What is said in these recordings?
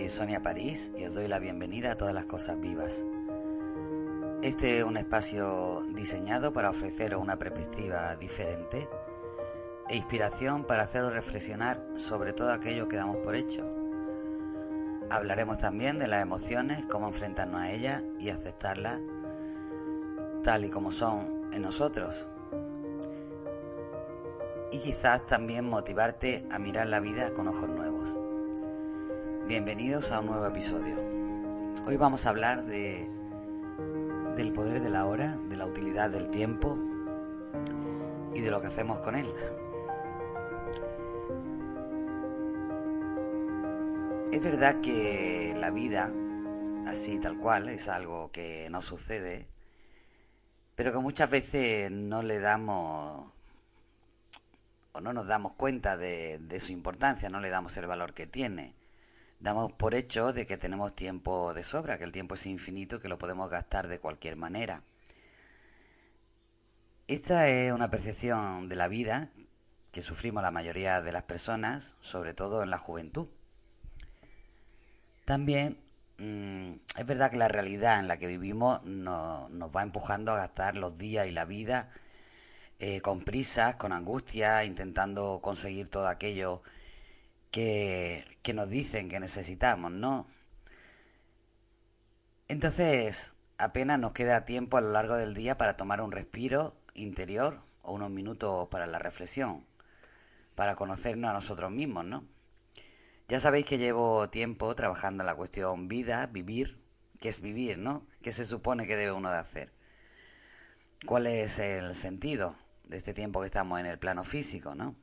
Soy Sonia París y os doy la bienvenida a Todas las Cosas Vivas. Este es un espacio diseñado para ofreceros una perspectiva diferente e inspiración para haceros reflexionar sobre todo aquello que damos por hecho. Hablaremos también de las emociones, cómo enfrentarnos a ellas y aceptarlas tal y como son en nosotros. Y quizás también motivarte a mirar la vida con ojos nuevos. Bienvenidos a un nuevo episodio. Hoy vamos a hablar del poder de la hora, de la utilidad del tiempo y de lo que hacemos con él. Es verdad que la vida, así tal cual, es algo que nos sucede, pero que muchas veces no le damos o no nos damos cuenta de su importancia, no le damos el valor que tiene. Damos por hecho de que tenemos tiempo de sobra, que el tiempo es infinito y que lo podemos gastar de cualquier manera. Esta es una percepción de la vida que sufrimos la mayoría de las personas, sobre todo en la juventud. También es verdad que la realidad en la que vivimos nos va empujando a gastar los días y la vida con prisas, con angustia, intentando conseguir todo aquello que nos dicen que necesitamos, ¿no? Entonces, apenas nos queda tiempo a lo largo del día para tomar un respiro interior o unos minutos para la reflexión, para conocernos a nosotros mismos, ¿no? Ya sabéis que llevo tiempo trabajando en la cuestión vida, vivir, ¿qué es vivir, no? ¿Qué se supone que debe uno de hacer? ¿Cuál es el sentido de este tiempo que estamos en el plano físico, no?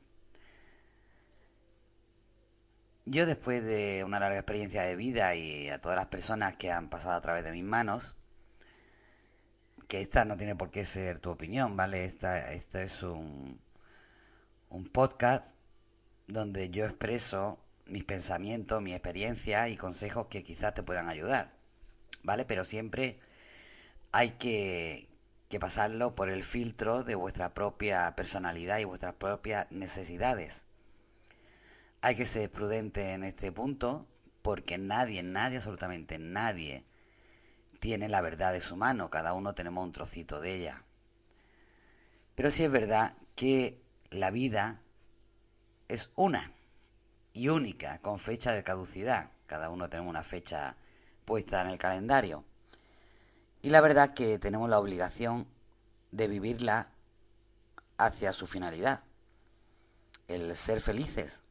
Yo, después de una larga experiencia de vida y a todas las personas que han pasado a través de mis manos, que esta no tiene por qué ser tu opinión, ¿vale? Esta es un podcast donde yo expreso mis pensamientos, mi experiencia y consejos que quizás te puedan ayudar, ¿vale? Pero siempre hay que pasarlo por el filtro de vuestra propia personalidad y vuestras propias necesidades. Hay que ser prudente en este punto porque nadie, absolutamente nadie tiene la verdad de su mano. Cada uno tenemos un trocito de ella. Pero sí es verdad que la vida es una y única, con fecha de caducidad. Cada uno tenemos una fecha puesta en el calendario. Y la verdad que tenemos la obligación de vivirla hacia su finalidad, el ser felices.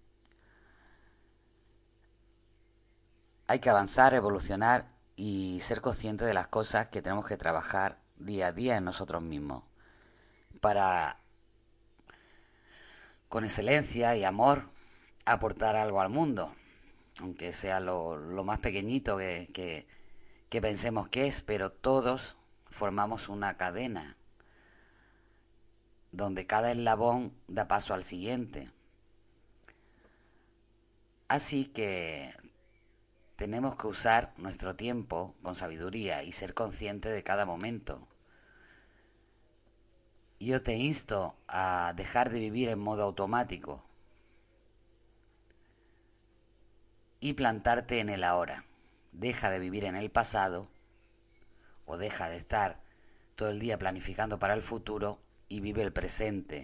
Hay que avanzar, evolucionar y ser conscientes de las cosas que tenemos que trabajar día a día en nosotros mismos para, con excelencia y amor, aportar algo al mundo, aunque sea lo más pequeñito que pensemos que es, pero todos formamos una cadena donde cada eslabón da paso al siguiente. Así que tenemos que usar nuestro tiempo con sabiduría y ser conscientes de cada momento. Yo te insto a dejar de vivir en modo automático y plantarte en el ahora. Deja de vivir en el pasado o deja de estar todo el día planificando para el futuro y vive el presente.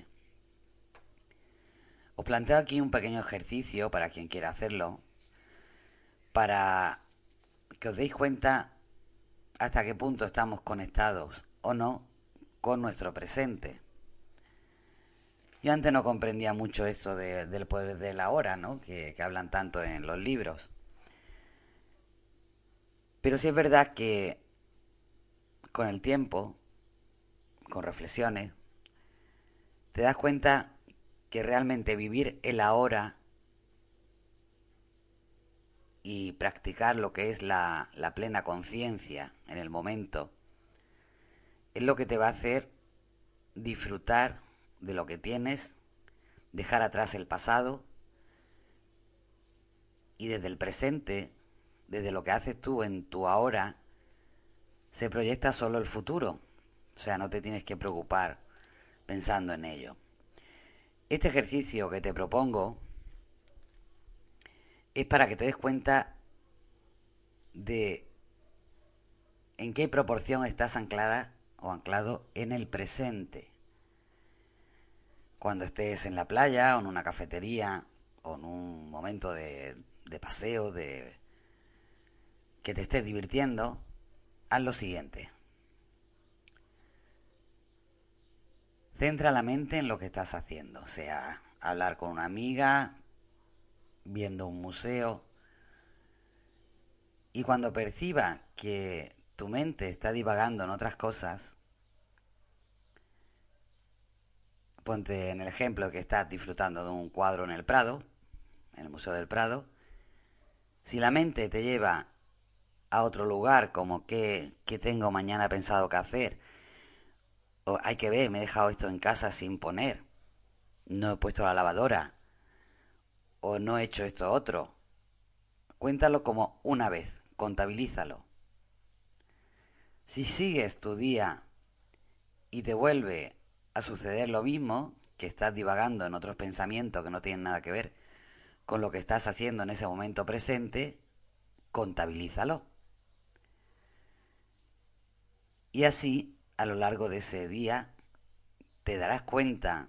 Os planteo aquí un pequeño ejercicio para quien quiera hacerlo, para que os deis cuenta hasta qué punto estamos conectados o no con nuestro presente. Yo antes no comprendía mucho esto del poder de la hora, ¿no? Que hablan tanto en los libros. Pero sí es verdad que con el tiempo, con reflexiones, te das cuenta que realmente vivir el ahora y practicar lo que es la plena conciencia en el momento es lo que te va a hacer disfrutar de lo que tienes, dejar atrás el pasado y desde el presente, desde lo que haces tú en tu ahora, se proyecta solo el futuro. O sea, no te tienes que preocupar pensando en ello. Este ejercicio que te propongo es para que te des cuenta de en qué proporción estás anclada o anclado en el presente. Cuando estés en la playa o en una cafetería o en un momento de paseo, de que te estés divirtiendo, haz lo siguiente. Centra la mente en lo que estás haciendo, sea hablar con una amiga, viendo un museo, y cuando percibas que tu mente está divagando en otras cosas, ponte en el ejemplo que estás disfrutando de un cuadro en el Prado, en el Museo del Prado, si la mente te lleva a otro lugar, como qué tengo mañana pensado que hacer, o hay que ver, me he dejado esto en casa sin poner, no he puesto la lavadora, o no he hecho esto otro, cuéntalo como una vez, contabilízalo. Si sigues tu día y te vuelve a suceder lo mismo, que estás divagando en otros pensamientos que no tienen nada que ver con lo que estás haciendo en ese momento presente, contabilízalo. Y así, a lo largo de ese día, te darás cuenta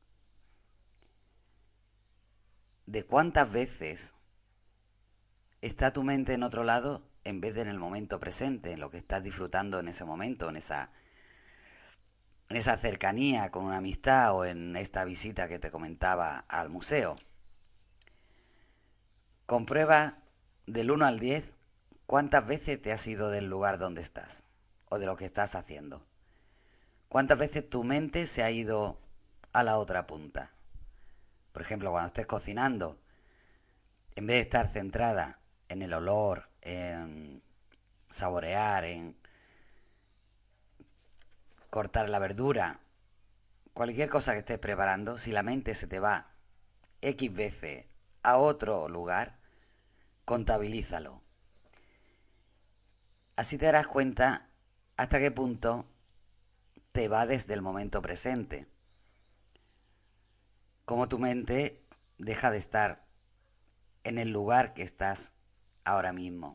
de cuántas veces está tu mente en otro lado en vez de en el momento presente, en lo que estás disfrutando en ese momento, en esa cercanía con una amistad o en esta visita que te comentaba al museo. Comprueba del 1 al 10 cuántas veces te has ido del lugar donde estás o de lo que estás haciendo. ¿Cuántas veces tu mente se ha ido a la otra punta? Por ejemplo, cuando estés cocinando, en vez de estar centrada en el olor, en saborear, en cortar la verdura, cualquier cosa que estés preparando, si la mente se te va X veces a otro lugar, contabilízalo. Así te darás cuenta hasta qué punto te va desde el momento presente. Cómo tu mente deja de estar en el lugar que estás ahora mismo.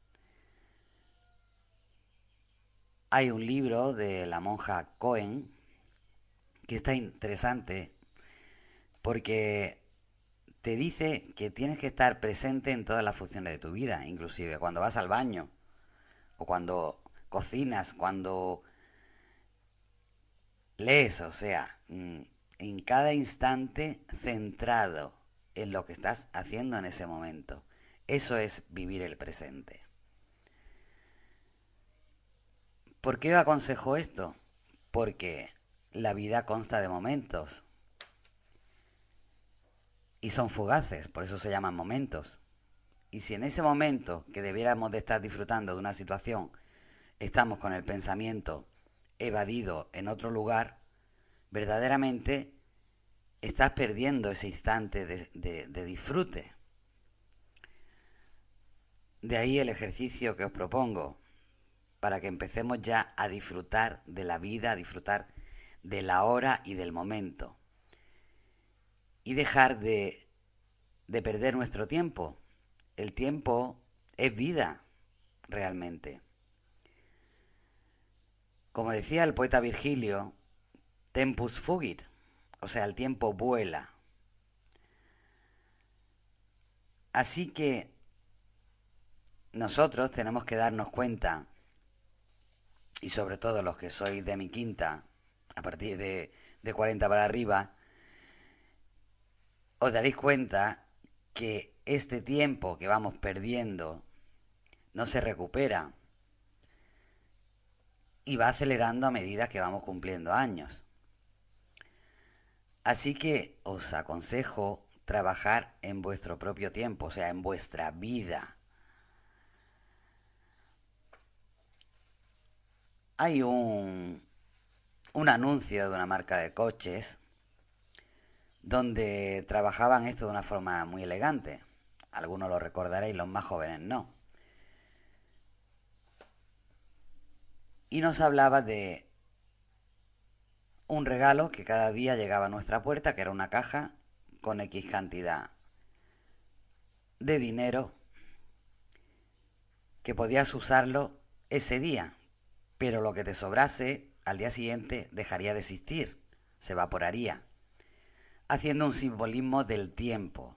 Hay un libro de la monja Cohen que está interesante porque te dice que tienes que estar presente en todas las funciones de tu vida, inclusive cuando vas al baño o cuando cocinas, cuando lees, o sea, en cada instante centrado en lo que estás haciendo en ese momento. Eso es vivir el presente. ¿Por qué aconsejo esto? Porque la vida consta de momentos y son fugaces, por eso se llaman momentos. Y si en ese momento que debiéramos de estar disfrutando de una situación estamos con el pensamiento evadido en otro lugar, verdaderamente estás perdiendo ese instante de disfrute. De ahí el ejercicio que os propongo, para que empecemos ya a disfrutar de la vida, a disfrutar de la hora y del momento. Y dejar de perder nuestro tiempo. El tiempo es vida, realmente. Como decía el poeta Virgilio, tempus fugit, o sea, el tiempo vuela. Así que nosotros tenemos que darnos cuenta, y sobre todo los que sois de mi quinta, a partir de 40 para arriba, os daréis cuenta que este tiempo que vamos perdiendo no se recupera y va acelerando a medida que vamos cumpliendo años. Así que os aconsejo trabajar en vuestro propio tiempo, o sea, en vuestra vida. Hay un anuncio de una marca de coches donde trabajaban esto de una forma muy elegante. Algunos lo recordaréis, los más jóvenes no. Y nos hablaba de un regalo que cada día llegaba a nuestra puerta, que era una caja con X cantidad de dinero que podías usarlo ese día, pero lo que te sobrase al día siguiente dejaría de existir, se evaporaría, haciendo un simbolismo del tiempo,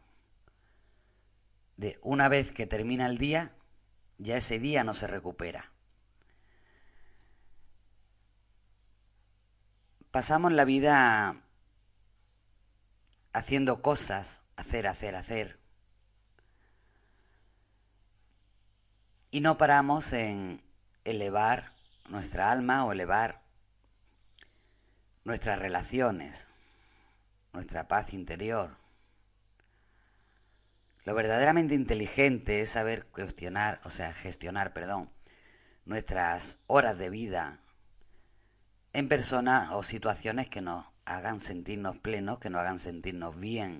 de una vez que termina el día, ya ese día no se recupera. Pasamos la vida haciendo cosas, hacer, y no paramos en elevar nuestra alma o elevar nuestras relaciones, nuestra paz interior. Lo verdaderamente inteligente es saber gestionar, nuestras horas de vida en personas o situaciones que nos hagan sentirnos plenos, que nos hagan sentirnos bien.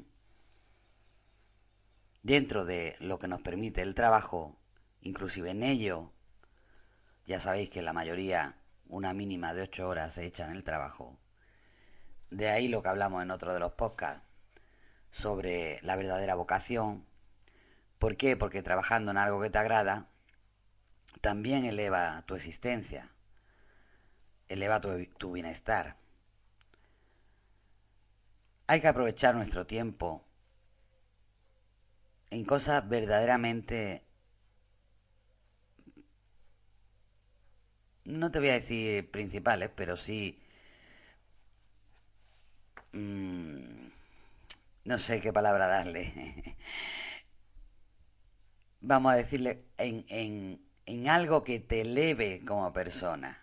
Dentro de lo que nos permite el trabajo, inclusive en ello, ya sabéis que la mayoría, una mínima de 8 horas se echa en el trabajo. De ahí lo que hablamos en otro de los podcasts sobre la verdadera vocación. ¿Por qué? Porque trabajando en algo que te agrada, también eleva tu existencia, eleva tu bienestar. Hay que aprovechar nuestro tiempo en cosas verdaderamente, no te voy a decir principales, pero sí, mmm, no sé qué palabra darle. Vamos a decirle en algo que te eleve como persona.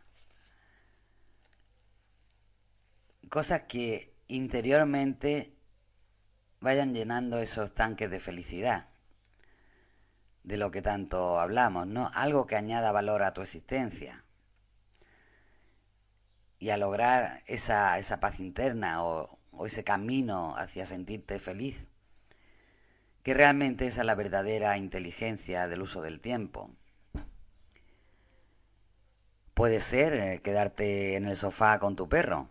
Cosas que interiormente vayan llenando esos tanques de felicidad, de lo que tanto hablamos, ¿no? Algo que añada valor a tu existencia. Y a lograr esa paz interna o ese camino hacia sentirte feliz, que realmente esa es la verdadera inteligencia del uso del tiempo. Puede ser quedarte en el sofá con tu perro,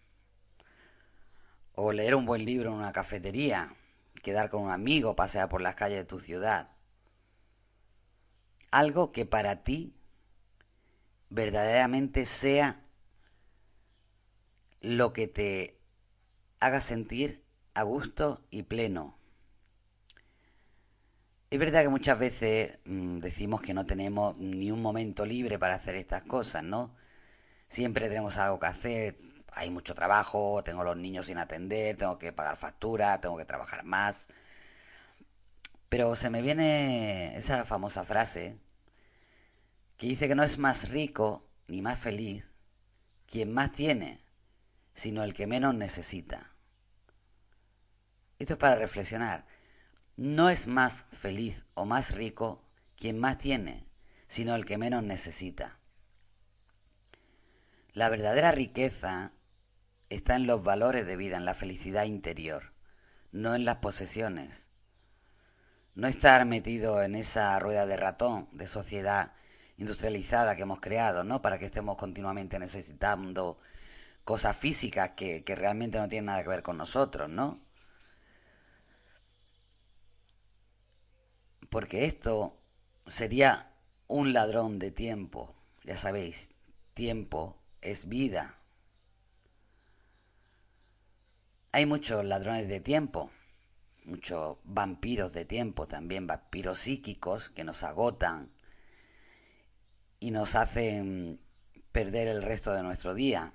o leer un buen libro en una cafetería, quedar con un amigo, pasear por las calles de tu ciudad. Algo que para ti verdaderamente sea lo que te haga sentir a gusto y pleno. Es verdad que muchas veces decimos que no tenemos ni un momento libre para hacer estas cosas, ¿no? Siempre tenemos algo que hacer, hay mucho trabajo, tengo los niños sin atender, tengo que pagar factura, tengo que trabajar más. Pero se me viene esa famosa frase que dice que no es más rico ni más feliz quien más tiene, sino el que menos necesita. Esto es para reflexionar. No es más feliz o más rico quien más tiene, sino el que menos necesita. La verdadera riqueza está en los valores de vida, en la felicidad interior, no en las posesiones. No estar metido en esa rueda de ratón de sociedad industrializada que hemos creado, ¿no? Para que estemos continuamente necesitando cosas físicas que realmente no tienen nada que ver con nosotros, ¿no? Porque esto sería un ladrón de tiempo. Ya sabéis, tiempo es vida. Hay muchos ladrones de tiempo, muchos vampiros de tiempo, también vampiros psíquicos que nos agotan y nos hacen perder el resto de nuestro día.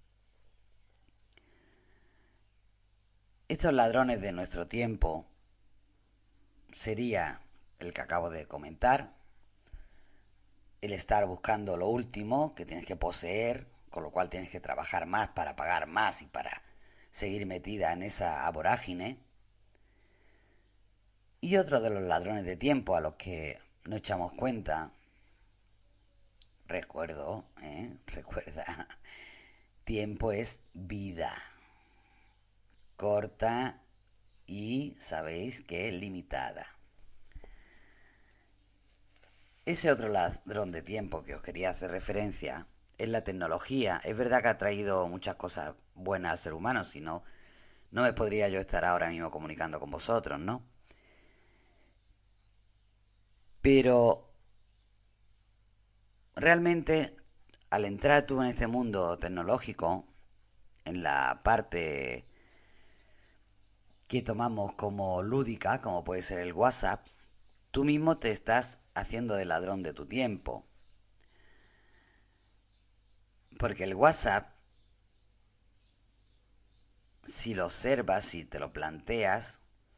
Estos ladrones de nuestro tiempo sería el que acabo de comentar, el estar buscando lo último que tienes que poseer, con lo cual tienes que trabajar más para pagar más y para seguir metida en esa vorágine. Y otro de los ladrones de tiempo a los que no echamos cuenta, recuerda, tiempo es vida, corta y sabéis que limitada. Ese otro ladrón de tiempo que os quería hacer referencia es la tecnología. Es verdad que ha traído muchas cosas buenas al ser humano, si no, no me podría yo estar ahora mismo comunicando con vosotros, ¿no? Pero realmente al entrar tú en este mundo tecnológico, en la parte que tomamos como lúdica, como puede ser el WhatsApp, tú mismo te estás haciendo de ladrón de tu tiempo. Porque el WhatsApp, si lo observas, si te lo planteas,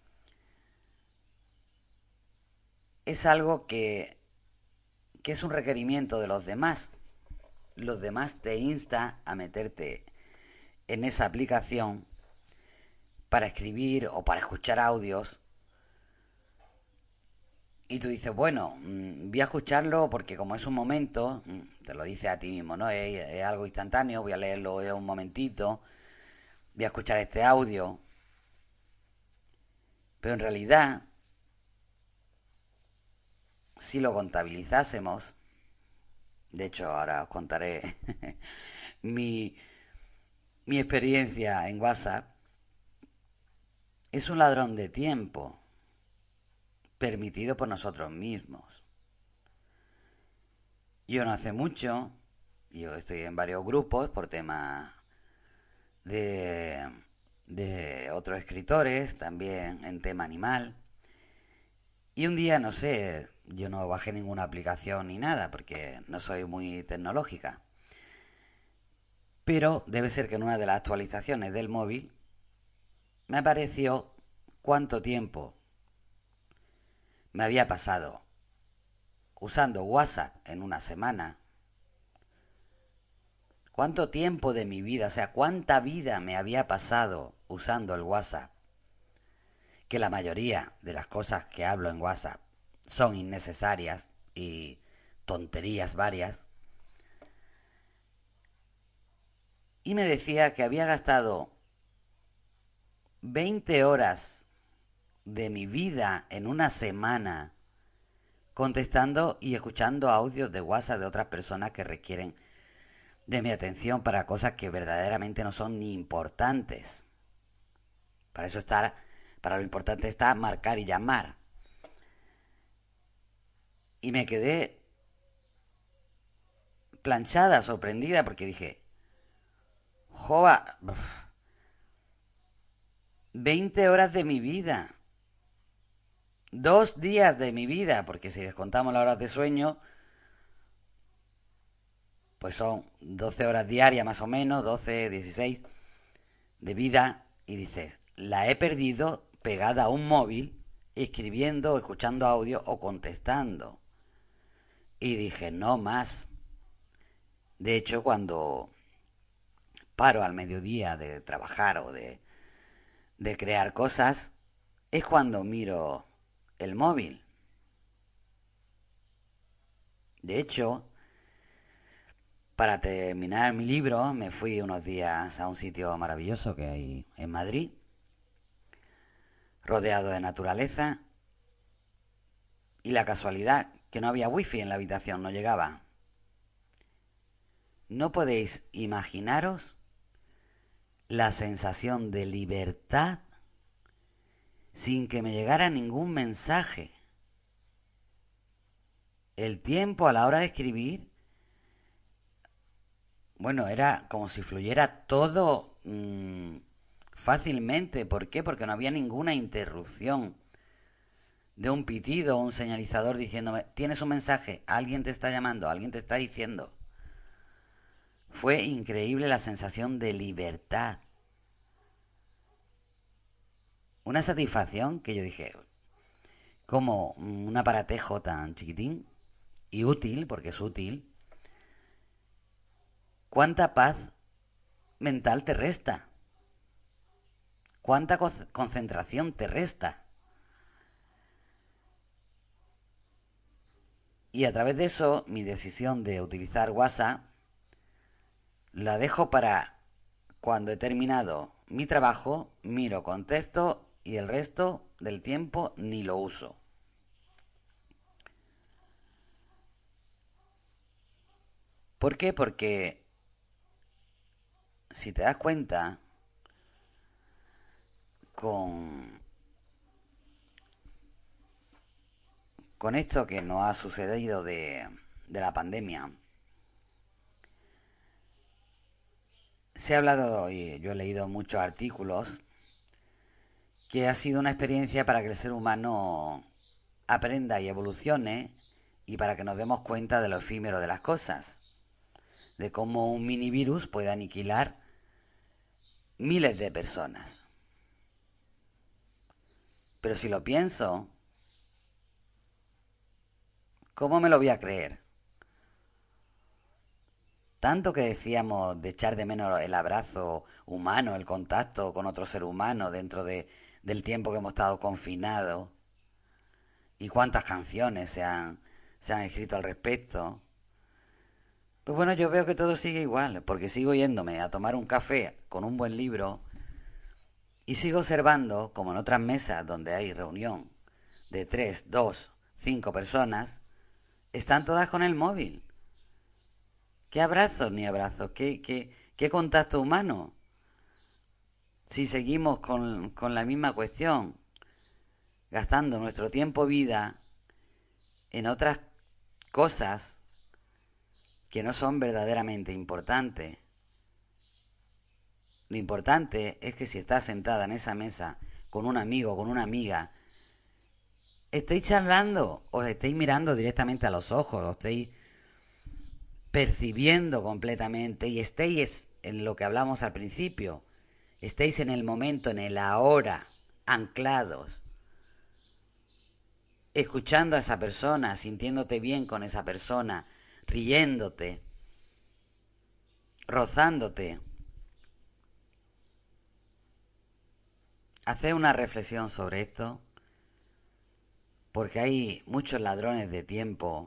es algo que es un requerimiento de los demás. Los demás te insta a meterte en esa aplicación para escribir o para escuchar audios. Y tú dices, bueno, voy a escucharlo porque como es un momento, te lo dices a ti mismo, ¿no? Es algo instantáneo, voy a leerlo en un momentito, voy a escuchar este audio. Pero en realidad, si lo contabilizásemos, de hecho ahora os contaré mi, mi experiencia en WhatsApp, es un ladrón de tiempo permitido por nosotros mismos. Yo no hace mucho, yo estoy en varios grupos por temas de, de otros escritores, también en tema animal. Y un día, no sé, yo no bajé ninguna aplicación ni nada porque no soy muy tecnológica. Pero debe ser que en una de las actualizaciones del móvil me apareció cuánto tiempo me había pasado usando WhatsApp en una semana. Cuánto tiempo de mi vida, o sea, cuánta vida me había pasado usando el WhatsApp. Que la mayoría de las cosas que hablo en WhatsApp son innecesarias y tonterías varias. Y me decía que había gastado 20 horas de mi vida en una semana contestando y escuchando audios de WhatsApp de otras personas que requieren de mi atención para cosas que verdaderamente no son ni importantes. Para eso está, para lo importante está marcar y llamar. Y me quedé planchada, sorprendida, porque dije, joa, 20 horas de mi vida, 2 días de mi vida, porque si descontamos las horas de sueño, pues son 12 horas diarias más o menos, 12, 16 de vida, y dices, la he perdido pegada a un móvil, escribiendo, escuchando audio o contestando. Y dije, no más. De hecho, cuando paro al mediodía de trabajar o de crear cosas, es cuando miro el móvil. De hecho, para terminar mi libro, me fui unos días a un sitio maravilloso que hay en Madrid, rodeado de naturaleza, y la casualidad que no había wifi en la habitación, no llegaba. No podéis imaginaros la sensación de libertad sin que me llegara ningún mensaje. El tiempo a la hora de escribir, bueno, era como si fluyera todo fácilmente. ¿Por qué? Porque no había ninguna interrupción de un pitido o un señalizador diciéndome, tienes un mensaje, alguien te está llamando, alguien te está diciendo. Fue increíble la sensación de libertad. Una satisfacción que yo dije, como un aparatejo tan chiquitín y útil, porque es útil, ¿cuánta paz mental te resta? ¿Cuánta concentración te resta? Y a través de eso, mi decisión de utilizar WhatsApp la dejo para cuando he terminado mi trabajo, miro contesto y el resto del tiempo ni lo uso. ¿Por qué? Porque si te das cuenta, con, con esto que nos ha sucedido de la pandemia, Se ha hablado, y yo he leído muchos artículos, que ha sido una experiencia para que el ser humano aprenda y evolucione y para que nos demos cuenta de lo efímero de las cosas, de cómo un mini virus puede aniquilar miles de personas. Pero si lo pienso, ¿cómo me lo voy a creer? Tanto que decíamos de echar de menos el abrazo humano, el contacto con otro ser humano del tiempo que hemos estado confinados, y cuántas canciones se han escrito al respecto. Pues bueno, yo veo que todo sigue igual, porque sigo yéndome a tomar un café con un buen libro y sigo observando, como en otras mesas donde hay reunión de 3, 2, 5 personas, están todas con el móvil. ¿Qué abrazos ni abrazos? ¿Qué contacto humano? Si seguimos con la misma cuestión, gastando nuestro tiempo vida en otras cosas que no son verdaderamente importantes. Lo importante es que si estás sentada en esa mesa con un amigo o con una amiga, estéis charlando, os estéis mirando directamente a los ojos, os estéis percibiendo completamente y estéis en lo que hablamos al principio, estéis en el momento, en el ahora, anclados, escuchando a esa persona, sintiéndote bien con esa persona, riéndote, rozándote. Haced una reflexión sobre esto, porque hay muchos ladrones de tiempo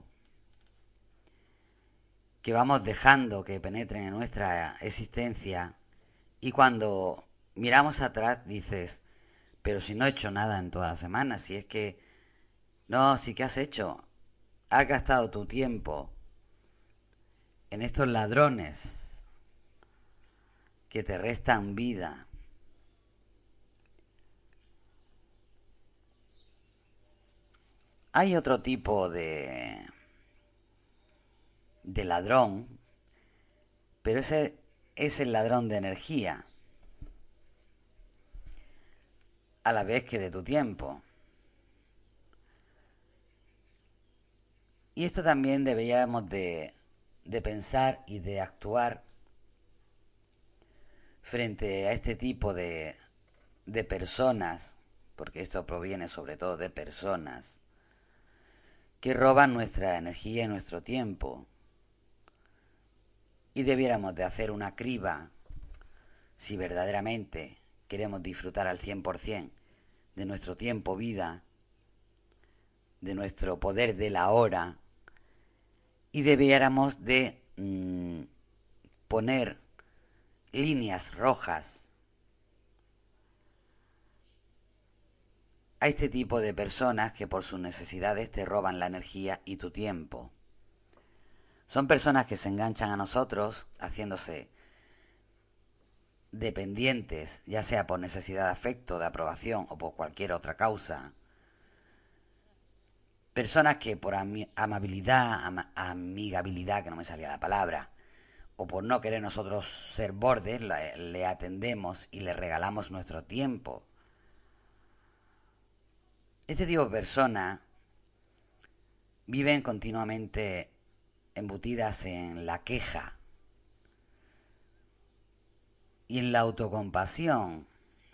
que vamos dejando que penetren en nuestra existencia y cuando miramos atrás dices, pero si no he hecho nada en toda la semana, si es que, no, sí que has hecho, has gastado tu tiempo en estos ladrones que te restan vida. Hay otro tipo de ladrón, pero ese es el ladrón de energía, a la vez que de tu tiempo. Y esto también deberíamos de pensar y de actuar frente a este tipo de personas, porque esto proviene sobre todo de personas, que roban nuestra energía y nuestro tiempo. Y debiéramos de hacer una criba si verdaderamente queremos disfrutar al 100% de nuestro tiempo vida, de nuestro poder de la hora, y debiéramos de poner líneas rojas a este tipo de personas que por sus necesidades te roban la energía y tu tiempo. Son personas que se enganchan a nosotros haciéndose dependientes, ya sea por necesidad de afecto, de aprobación o por cualquier otra causa. Personas que por amabilidad, amigabilidad, que no me salía la palabra, o por no querer nosotros ser bordes, le atendemos y le regalamos nuestro tiempo. Este tipo de personas viven continuamente embutidas en la queja y en la autocompasión.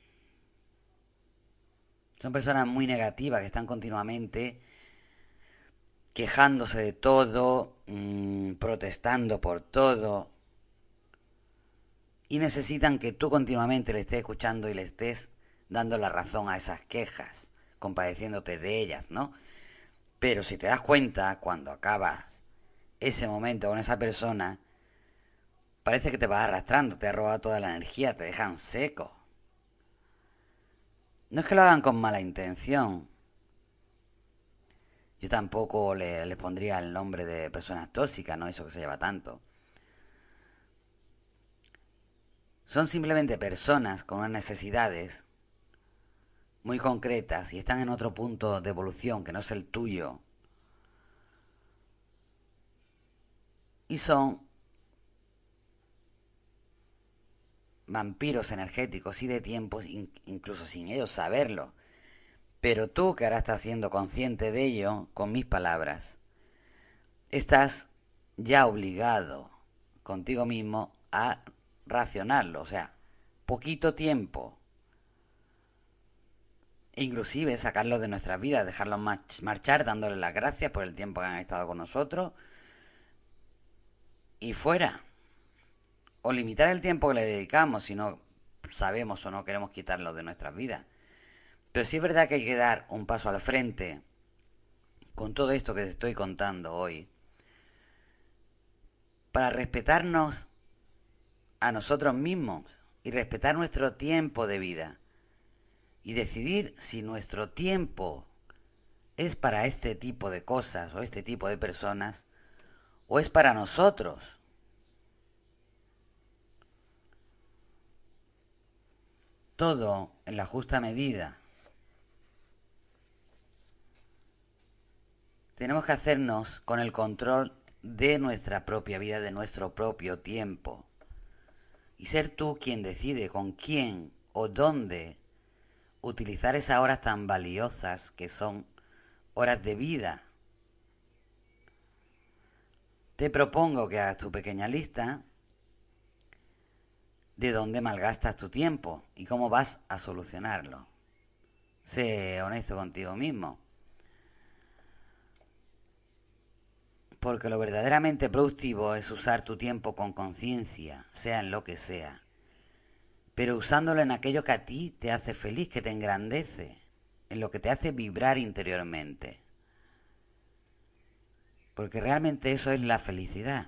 Son personas muy negativas que están continuamente quejándose de todo, protestando por todo, y necesitan que tú continuamente le estés escuchando y le estés dando la razón a esas quejas, compadeciéndote de ellas, ¿no? Pero si te das cuenta, cuando acabas ese momento con esa persona, parece que te vas arrastrando, te ha robado toda la energía, te dejan seco. No es que lo hagan con mala intención. Yo tampoco le pondría el nombre de personas tóxicas, no eso que se lleva tanto. Son simplemente personas con unas necesidades muy concretas y están en otro punto de evolución que no es el tuyo. Y son vampiros energéticos y de tiempos, incluso sin ellos saberlo. Pero tú, que ahora estás siendo consciente de ello, con mis palabras, estás ya obligado contigo mismo a racionarlo, o sea, poquito tiempo. Inclusive sacarlos de nuestras vidas, dejarlos marchar, dándoles las gracias por el tiempo que han estado con nosotros y fuera. O limitar el tiempo que le dedicamos si no sabemos o no queremos quitarlo de nuestras vidas. Pero sí es verdad que hay que dar un paso al frente con todo esto que te estoy contando hoy, para respetarnos a nosotros mismos y respetar nuestro tiempo de vida y decidir si nuestro tiempo es para este tipo de cosas o este tipo de personas o es para nosotros. Todo en la justa medida. Tenemos que hacernos con el control de nuestra propia vida, de nuestro propio tiempo. Y ser tú quien decide con quién o dónde utilizar esas horas tan valiosas que son horas de vida. Te propongo que hagas tu pequeña lista de dónde malgastas tu tiempo y cómo vas a solucionarlo. Sé honesto contigo mismo. Porque lo verdaderamente productivo es usar tu tiempo con conciencia, sea en lo que sea, pero usándolo en aquello que a ti te hace feliz, que te engrandece, en lo que te hace vibrar interiormente. Porque realmente eso es la felicidad.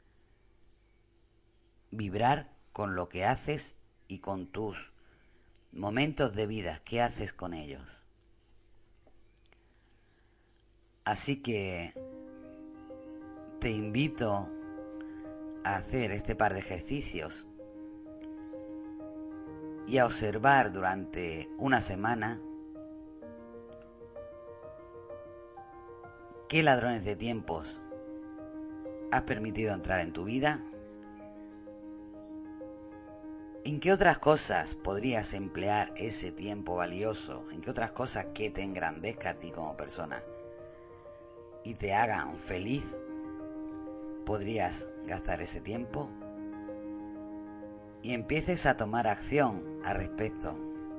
Vibrar con lo que haces y con tus momentos de vida, ¿qué haces con ellos? Así que te invito a hacer este par de ejercicios y a observar durante una semana qué ladrones de tiempos has permitido entrar en tu vida, en qué otras cosas podrías emplear ese tiempo valioso, en qué otras cosas que te engrandezca a ti como persona y te hagan feliz podrías gastar ese tiempo, y empieces a tomar acción al respecto.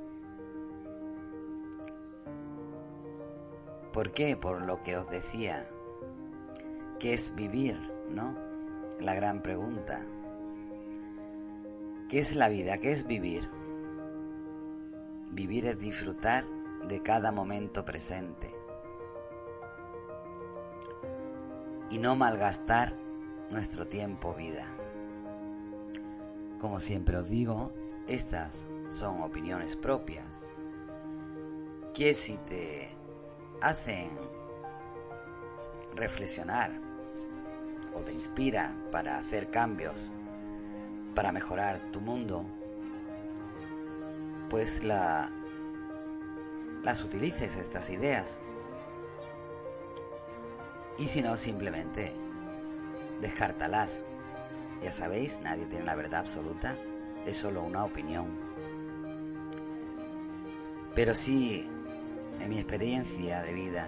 ¿Por qué? Por lo que os decía, ¿qué es vivir, no? La gran pregunta. ¿Qué es la vida? ¿Qué es vivir? Vivir es disfrutar de cada momento presente y no malgastar nuestro tiempo vida. Como siempre os digo, estas son opiniones propias que si te hacen reflexionar o te inspiran para hacer cambios, para mejorar tu mundo, pues las utilices, estas ideas. Y si no, simplemente descártalas. Ya sabéis, nadie tiene la verdad absoluta, es solo una opinión. Pero sí, en mi experiencia de vida,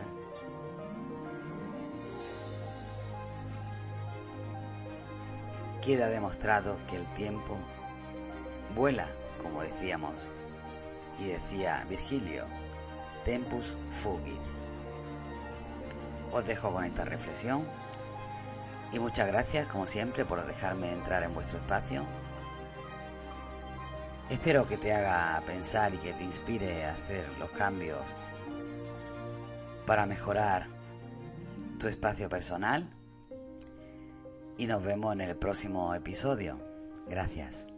queda demostrado que el tiempo vuela, como decíamos, y decía Virgilio, tempus fugit. Os dejo con esta reflexión y muchas gracias, como siempre, por dejarme entrar en vuestro espacio. Espero que te haga pensar y que te inspire a hacer los cambios para mejorar tu espacio personal. Y nos vemos en el próximo episodio. Gracias.